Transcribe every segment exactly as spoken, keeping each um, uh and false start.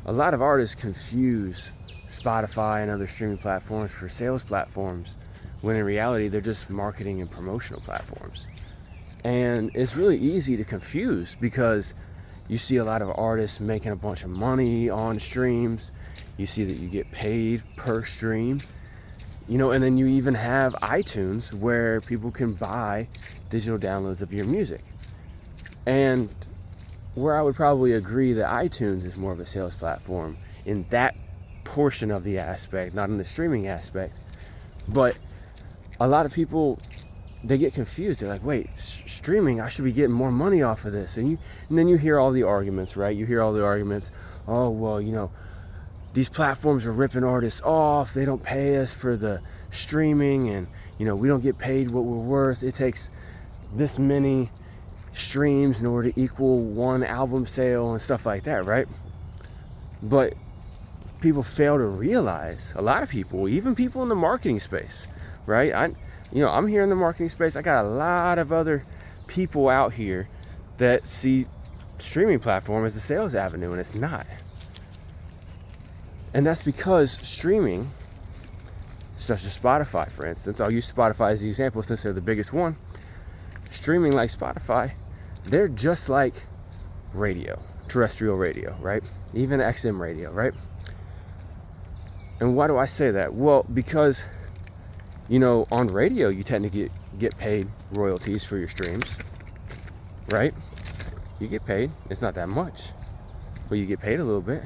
a lot of artists confuse Spotify and other streaming platforms for sales platforms, when in reality they're just marketing and promotional platforms. And it's really easy to confuse because you see a lot of artists making a bunch of money on streams. You see that you get paid per stream, you know, and then you even have iTunes where people can buy digital downloads of your music. And where I would probably agree that iTunes is more of a sales platform in that portion of the aspect, not in the streaming aspect. But a lot of people, they get confused. They're like, wait, s- streaming, I should be getting more money off of this. And you, and then you hear all the arguments, right? You hear all the arguments. Oh, well, you know, these platforms are ripping artists off. They don't pay us for the streaming, and, you know, we don't get paid what we're worth. It takes this many streams in order to equal one album sale and stuff like that, right? But people fail to realize, a lot of people, even people in the marketing space, right? I, you know, I'm here in the marketing space. I got a lot of other people out here that see streaming platform as a sales avenue, and it's not. And that's because streaming, such as Spotify, for instance, I'll use Spotify as the example since they're the biggest one. Streaming like Spotify, they're just like radio, terrestrial radio, right? Even X M radio, right? And why do I say that? Well, because, you know, on radio, you tend to get, get paid royalties for your streams, right? You get paid. It's not that much, but you get paid a little bit.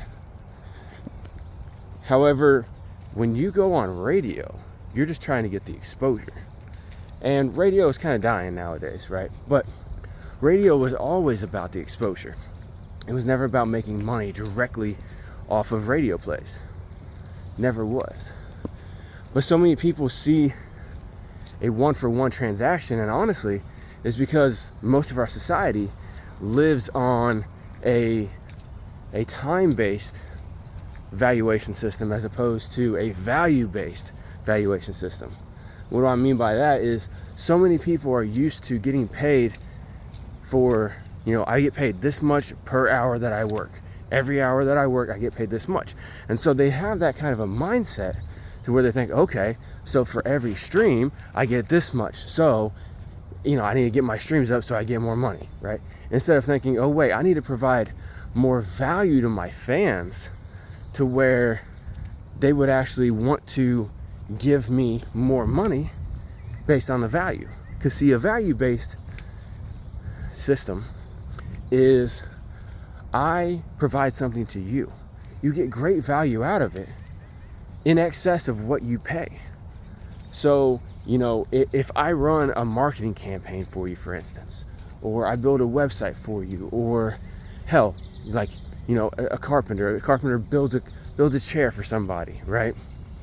However, when you go on radio, you're just trying to get the exposure. And radio is kind of dying nowadays, right? But radio was always about the exposure. It was never about making money directly off of radio plays. Never was. But so many people see a one-for-one transaction, and honestly, it's because most of our society lives on a, a time-based valuation system as opposed to a value-based valuation system. What do I mean by that is so many people are used to getting paid for, you know, I get paid this much per hour that I work. Every hour that I work, I get paid this much. And so they have that kind of a mindset to where they think, okay, so for every stream, I get this much. So, you know, I need to get my streams up so I get more money, right? Instead of thinking, oh wait, I need to provide more value to my fans to where they would actually want to give me more money based on the value. Because see, a value-based system is I provide something to you. You get great value out of it in excess of what you pay. So, you know, if I run a marketing campaign for you, for instance, or I build a website for you, or hell, like, you know, a, a carpenter, a carpenter builds a builds a chair for somebody, right?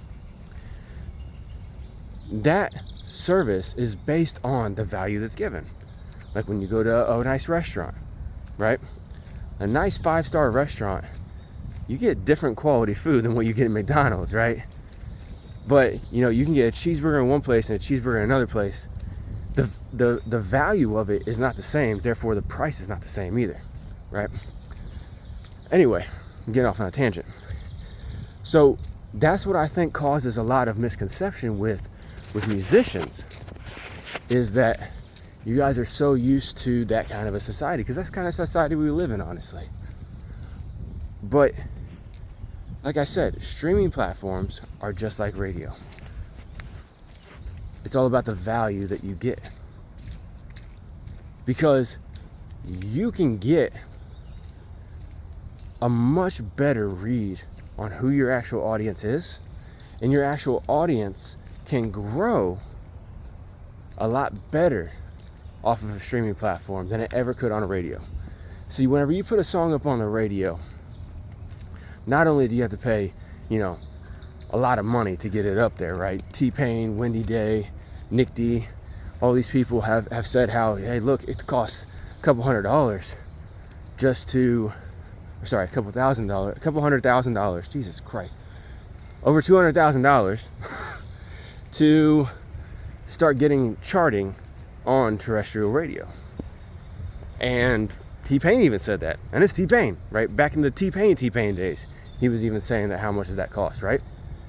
That service is based on the value that's given. Like when you go to a nice restaurant, right? A nice five-star restaurant, you get different quality food than what you get at McDonald's, right? But, you know, you can get a cheeseburger in one place and a cheeseburger in another place. The, the, the value of it is not the same, therefore the price is not the same either, right? Anyway, I'm getting off on a tangent. So that's what I think causes a lot of misconception with, with musicians, is that you guys are so used to that kind of a society, because that's the kind of society we live in, honestly. But like I said, streaming platforms are just like radio. It's all about the value that you get. Because you can get a much better read on who your actual audience is, and your actual audience can grow a lot better off of a streaming platform than it ever could on a radio. See, whenever you put a song up on the radio, not only do you have to pay, you know, a lot of money to get it up there, right? T-Pain, Wendy Day, Nick D, all these people have, have said how, hey, look, it costs a couple hundred dollars just to, sorry, a couple thousand dollars, a couple hundred thousand dollars, Jesus Christ, over two hundred thousand dollars to start getting charting on terrestrial radio. And T-Pain even said that, and it's T-Pain, right? Back in the T-Pain T-Pain days, he was even saying that how much does that cost, right?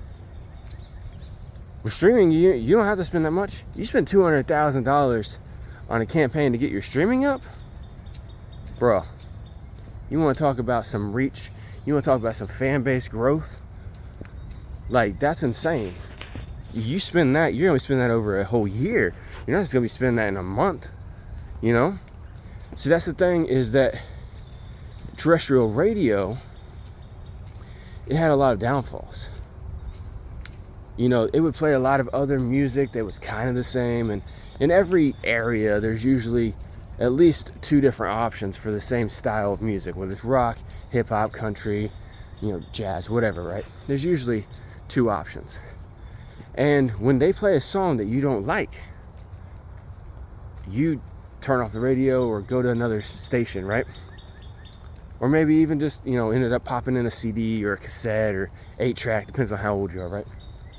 With streaming, you, you don't have to spend that much. You spend two hundred thousand dollars on a campaign to get your streaming up? Bro, you want to talk about some reach? You want to talk about some fan base growth? Like, that's insane. You spend that, you're going to spend that over a whole year. You're not just going to be spending that in a month, you know? So that's the thing, is that terrestrial radio, it had a lot of downfalls. You know, it would play a lot of other music that was kind of the same, and in every area there's usually at least two different options for the same style of music, whether it's rock, hip-hop, country, you know, jazz, whatever, right? There's usually two options. And when they play a song that you don't like, you turn off the radio or go to another station, right? Or maybe even just, you know, ended up popping in a C D or a cassette or eight track, depends on how old you are, right?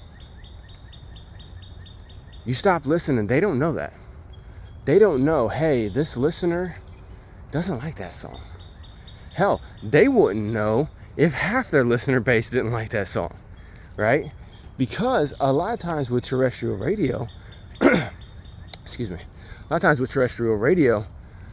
You stop listening, they don't know that. They don't know, hey, this listener doesn't like that song. Hell, they wouldn't know if half their listener base didn't like that song, right? Because a lot of times with terrestrial radio, excuse me, a lot of times with terrestrial radio,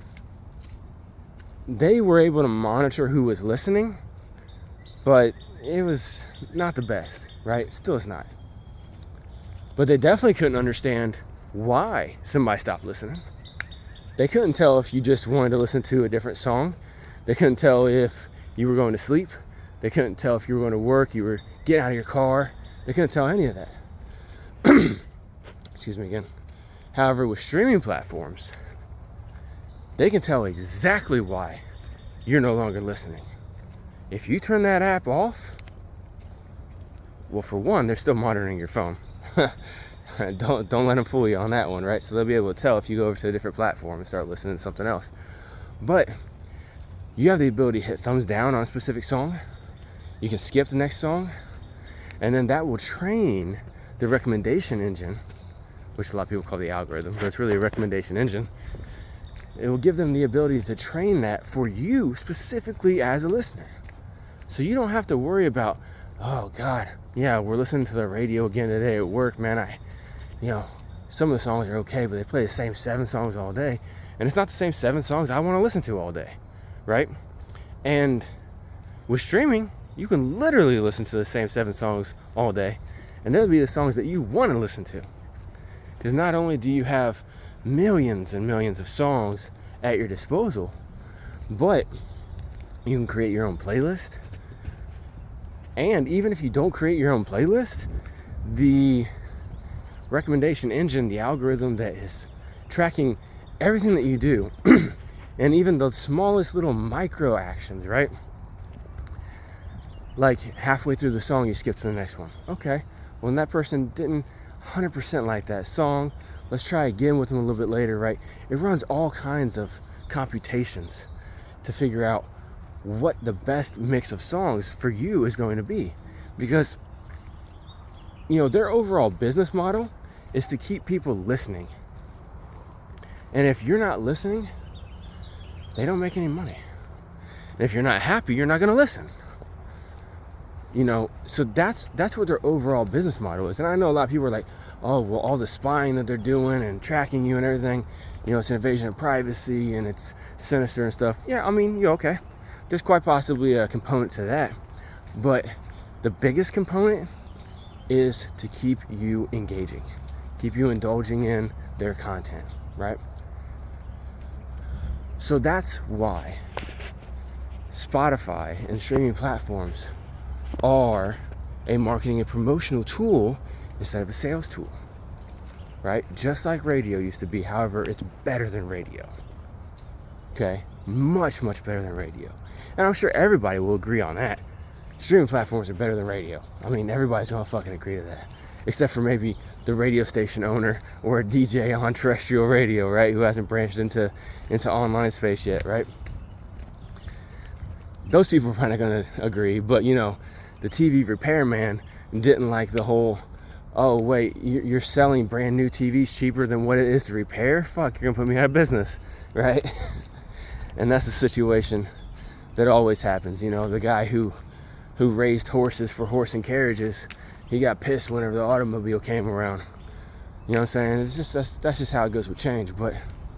they were able to monitor who was listening, but it was not the best, right? Still is not. But they definitely couldn't understand why somebody stopped listening. They couldn't tell if you just wanted to listen to a different song. They couldn't tell if you were going to sleep. They couldn't tell if you were going to work, you were getting out of your car. They couldn't tell any of that. Excuse me again. However, with streaming platforms, they can tell exactly why you're no longer listening. If you turn that app off, well, for one, they're still monitoring your phone. don't don't let them fool you on that one, right? So they'll be able to tell if you go over to a different platform and start listening to something else. But you have the ability to hit thumbs down on a specific song. You can skip the next song, and then that will train the recommendation engine, which a lot of people call the algorithm, but it's really a recommendation engine. It will give them the ability to train that for you specifically as a listener. So you don't have to worry about, oh God, yeah, we're listening to the radio again today at work, man. I, you know, some of the songs are okay, but they play the same seven songs all day. And it's not the same seven songs I want to listen to all day, right? And with streaming, you can literally listen to the same seven songs all day, and they'll be the songs that you want to listen to. Because not only do you have millions and millions of songs at your disposal, but you can create your own playlist. And even if you don't create your own playlist, the recommendation engine, the algorithm that is tracking everything that you do, and even the smallest little micro actions, right? Like halfway through the song, you skip to the next one. Okay, well, that person didn't one hundred percent like that song. Let's try again with them a little bit later, right? It runs all kinds of computations to figure out what the best mix of songs for you is going to be. Because, you know, their overall business model is to keep people listening. And if you're not listening, they don't make any money. And if you're not happy, you're not going to listen. You know, so that's that's what their overall business model is. And I know a lot of people are like, oh, well, all the spying that they're doing and tracking you and everything, you know, it's an invasion of privacy and it's sinister and stuff. Yeah, I mean, you're okay. There's quite possibly a component to that. But the biggest component is to keep you engaging, keep you indulging in their content, right? So that's why Spotify and streaming platforms are a marketing and promotional tool instead of a sales tool, right? Just like radio used to be. However, it's better than radio. Okay, much much better than radio, and I'm sure everybody will agree on that. Streaming platforms are better than radio. I mean, everybody's gonna fucking agree to that, except for maybe the radio station owner or a D J on terrestrial radio, right, who hasn't branched into into online space yet, right? Those people are probably not gonna agree, but you know, the T V repairman didn't like the whole, oh wait, you're selling brand new T Vs cheaper than what it is to repair? Fuck, you're gonna put me out of business, right? And that's the situation that always happens. You know, the guy who who raised horses for horse and carriages, he got pissed whenever the automobile came around. You know what I'm saying? It's just that's, that's just how it goes with change. But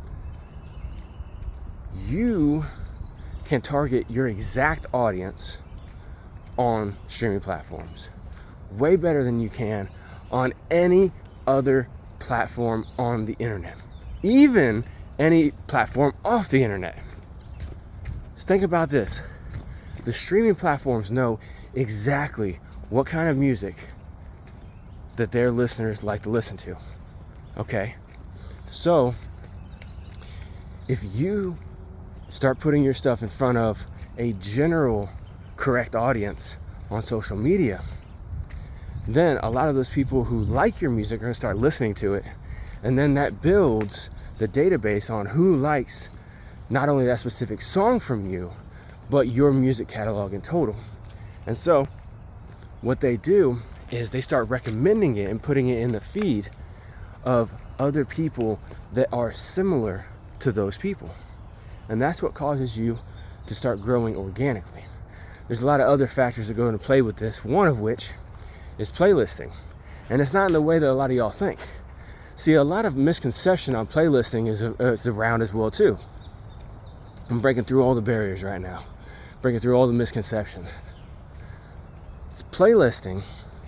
you can target your exact audience on streaming platforms way better than you can on any other platform on the internet, even any platform off the internet. Just think about this. The streaming platforms know exactly what kind of music that their listeners like to listen to. Okay? So, if you start putting your stuff in front of a general correct audience on social media, then a lot of those people who like your music are going to start listening to it. And then that builds the database on who likes not only that specific song from you, but your music catalog in total. And so what they do is they start recommending it and putting it in the feed of other people that are similar to those people. And that's what causes you to start growing organically. There's a lot of other factors that go into play with this, one of which is playlisting. And it's not in the way that a lot of y'all think. See, a lot of misconception on playlisting is, uh, is around as well too. I'm breaking through all the barriers right now, breaking through all the misconception. It's playlisting.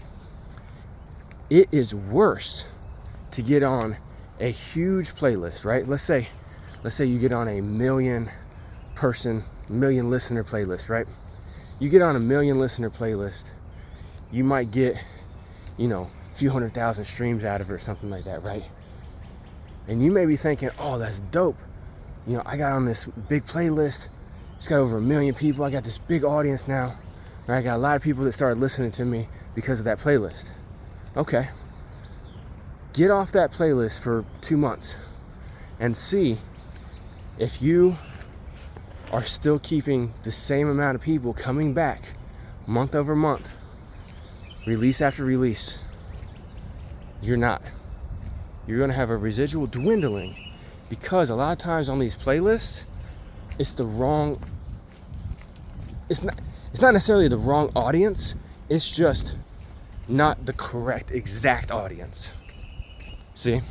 It is worse to get on a huge playlist, right? Let's say, let's say you get on a million person, million listener playlist, right? You get on a million listener playlist, you might get, you know, a few hundred thousand streams out of it or something like that, right? And you may be thinking, oh, that's dope. You know, I got on this big playlist. It's got over a million people. I got this big audience now. Right? I got a lot of people that started listening to me because of that playlist. Okay. Get off that playlist for two months and see if you are still keeping the same amount of people coming back month over month, release after release. You're not. You're going to have a residual dwindling because a lot of times on these playlists, it's the wrong, it's not, it's not necessarily the wrong audience. It's just not the correct exact audience. See?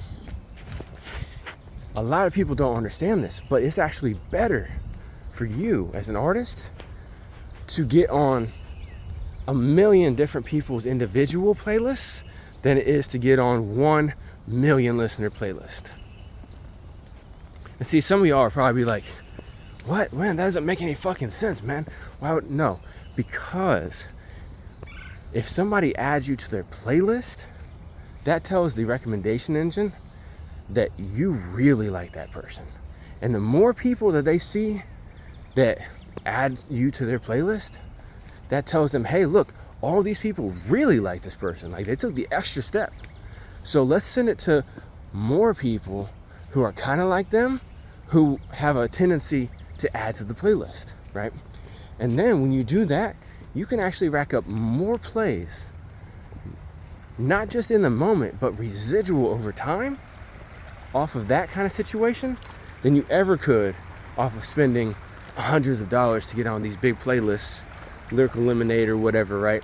A lot of people don't understand this, but it's actually better for you as an artist to get on a million different people's individual playlists than it is to get on one million listener playlist. And see, some of y'all are probably like, what? Man, that doesn't make any fucking sense, man. Why would, no, because if somebody adds you to their playlist, that tells the recommendation engine that you really like that person. And the more people that they see that add you to their playlist, that tells them, hey, look, all these people really like this person. Like, they took the extra step. So let's send it to more people who are kind of like them, who have a tendency to add to the playlist, right? And then when you do that, you can actually rack up more plays, not just in the moment, but residual over time off of that kind of situation than you ever could off of spending hundreds of dollars to get on these big playlists, Lyrical Lemonade or whatever, right?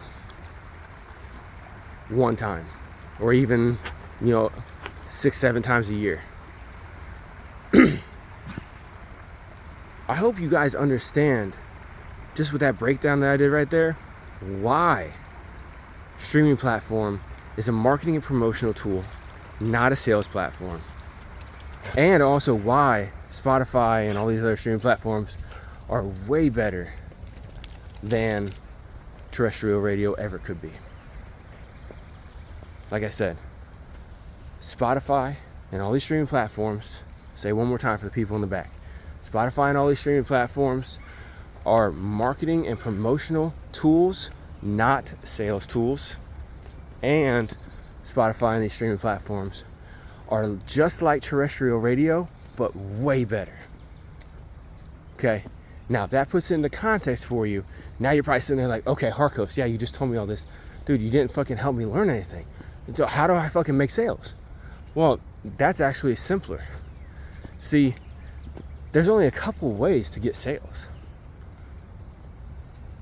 One time, or even, you know, six, seven times a year. I hope you guys understand, just with that breakdown that I did right there, why streaming platform is a marketing and promotional tool, not a sales platform. And also why Spotify and all these other streaming platforms are way better than terrestrial radio ever could be. Like I said, Spotify and all these streaming platforms, say one more time for the people in the back, Spotify and all these streaming platforms are marketing and promotional tools, not sales tools. And Spotify and these streaming platforms are just like terrestrial radio, but way better. Okay, now if that puts it into context for you, now you're probably sitting there like, okay, Harkos, yeah, you just told me all this. Dude, you didn't fucking help me learn anything. So how do I fucking make sales? Well, that's actually simpler. See, there's only a couple ways to get sales.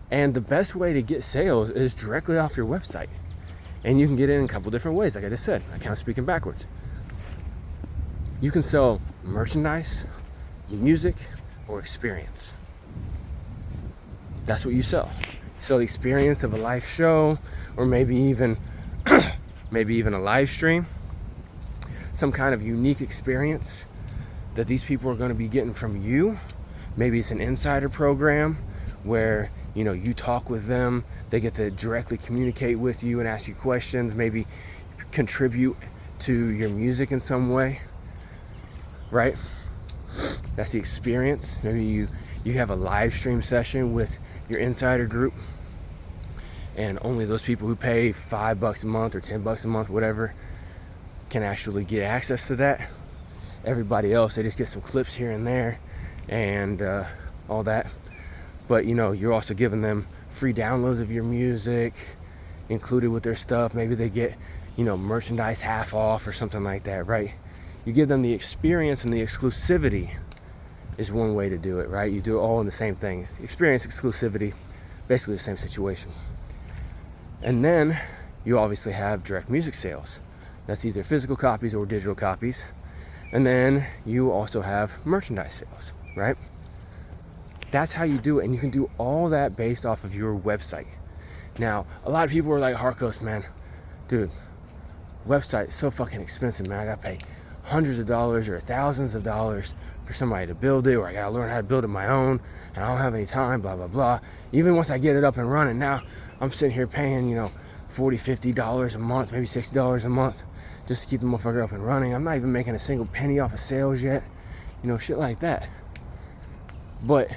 And the best way to get sales is directly off your website. And you can get it in a couple different ways, like I just said. I kind of speaking backwards. You can sell merchandise, music, or experience. That's what you sell. So the experience of a live show, or maybe even maybe even a live stream, some kind of unique experience that these people are going to be getting from you. Maybe it's an insider program where, you know, you talk with them, they get to directly communicate with you and ask you questions, maybe contribute to your music in some way, right? That's the experience. Maybe you you have a live stream session with your insider group, and only those people who pay five bucks a month or ten bucks a month, whatever, can actually get access to that. Everybody else, they just get some clips here and there and uh, all that. But you know, you're also giving them free downloads of your music included with their stuff. Maybe they get, you know, merchandise half off or something like that, right? You give them the experience, and the exclusivity is one way to do it, right? You do it all in the same things. Experience, exclusivity, basically the same situation. And then you obviously have direct music sales. That's either physical copies or digital copies. And then you also have merchandise sales, right? That's how you do it. And you can do all that based off of your website. Now, a lot of people are like, Harkos, man, dude, website is so fucking expensive, man. I gotta pay hundreds of dollars or thousands of dollars for somebody to build it, or I gotta learn how to build it my own, and I don't have any time, blah, blah, blah. Even once I get it up and running, now I'm sitting here paying, you know, forty, fifty dollars a month, maybe sixty dollars a month, just to keep the motherfucker up and running. I'm not even making a single penny off of sales yet, you know, shit like that. But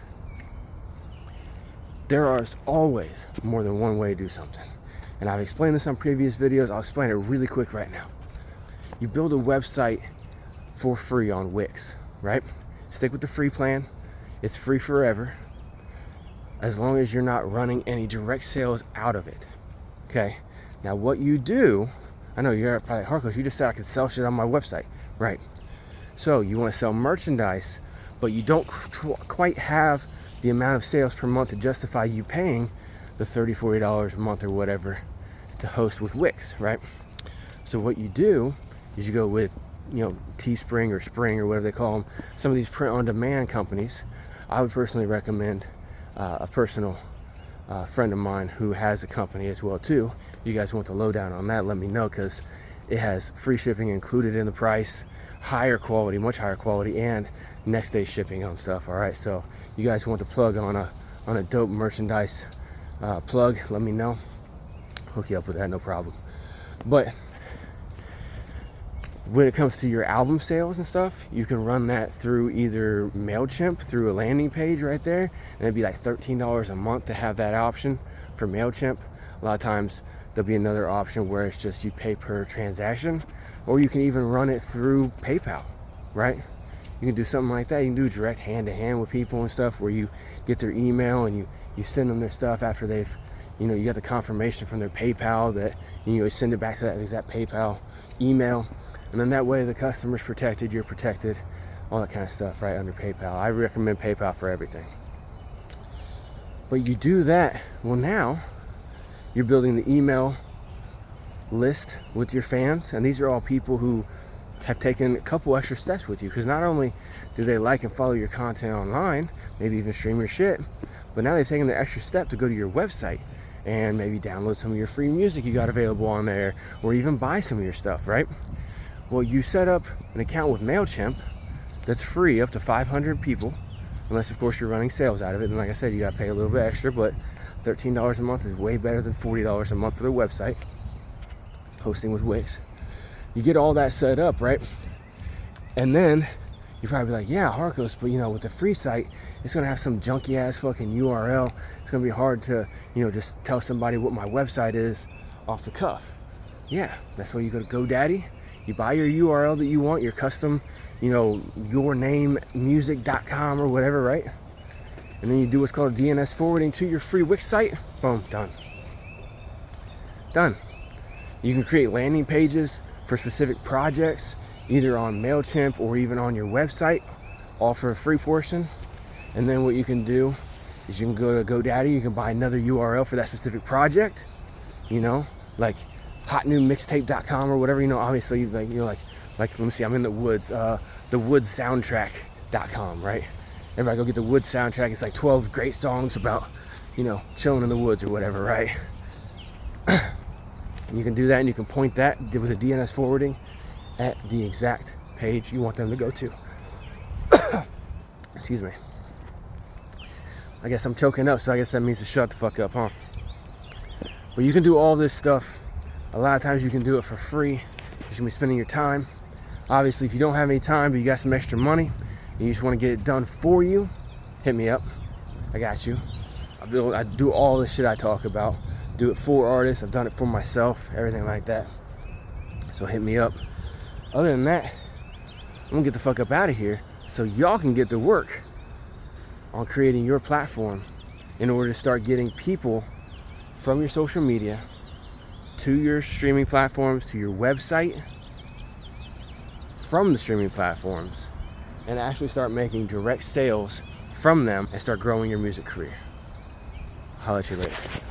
there is always more than one way to do something. And I've explained this on previous videos. I'll explain it really quick right now. You build a website for free on Wix, right? Stick with the free plan. It's free forever, as long as you're not running any direct sales out of it. Okay? Now what you do, I know you're probably, Harkos, you just said I could sell shit on my website. Right. So you want to sell merchandise, but you don't quite have the amount of sales per month to justify you paying the thirty, forty dollars a month or whatever to host with Wix, right? So what you do is you go with, you know, Teespring or Spring or whatever they call them, some of these print-on-demand companies. I would personally recommend uh, a personal uh, friend of mine who has a company as well too. If you guys want the lowdown on that, let me know, because it has free shipping included in the price, higher quality, much higher quality, and next day shipping on stuff. All right, so you guys want the plug on a on a dope merchandise uh, plug, let me know. Hook you up with that, no problem. But when it comes to your album sales and stuff, you can run that through either MailChimp, through a landing page right there, and it'd be like thirteen dollars a month to have that option for MailChimp. A lot of times there'll be another option where it's just you pay per transaction, or you can even run it through PayPal, right? You can do something like that. You can do direct hand-to-hand with people and stuff, where you get their email and you, you send them their stuff after they've, you know, you got the confirmation from their PayPal that, you know, you send it back to that exact PayPal email. And then that way the customer's protected, you're protected, all that kind of stuff, right, under PayPal. I recommend PayPal for everything. But you do that, well now, you're building the email list with your fans, and these are all people who have taken a couple extra steps with you, because not only do they like and follow your content online, maybe even stream your shit, but now they've taken the extra step to go to your website and maybe download some of your free music you got available on there, or even buy some of your stuff, right? Well, you set up an account with MailChimp that's free up to five hundred people, unless of course you're running sales out of it. And like I said, you got to pay a little bit extra, but thirteen dollars a month is way better than forty dollars a month for their website, hosting with Wix. You get all that set up, right? And then you're probably like, yeah, Harkos, but you know, with the free site, it's gonna have some junky ass fucking U R L. It's gonna be hard to, you know, just tell somebody what my website is off the cuff. Yeah, that's why you go to GoDaddy. You buy your U R L that you want, your custom, you know, your name music dot com or whatever, right? And then you do what's called D N S forwarding to your free Wix site. Boom, done. Done. You can create landing pages for specific projects, either on MailChimp or even on your website, all for a free portion. And then what you can do is you can go to GoDaddy, you can buy another U R L for that specific project, you know, like hot new mixtape dot com or whatever, you know, obviously, like, you know, like, like, let me see, I'm in the woods, uh, the woods soundtrack dot com, right? Everybody go get the Woods soundtrack. It's like twelve great songs about, you know, chilling in the woods or whatever, right? You can do that, and you can point that with a D N S forwarding at the exact page you want them to go to. Excuse me. I guess I'm choking up, so I guess that means to shut the fuck up, huh? But you can do all this stuff. A lot of times you can do it for free. You should be spending your time. Obviously, if you don't have any time, but you got some extra money, and you just want to get it done for you, hit me up. I got you. I build, I do all the shit I talk about. Do it for artists. I've done it for myself. Everything like that. So hit me up. Other than that, I'm gonna get the fuck up out of here so y'all can get to work on creating your platform in order to start getting people from your social media to your streaming platforms, to your website, from the streaming platforms, and actually start making direct sales from them and start growing your music career. I'll let you later.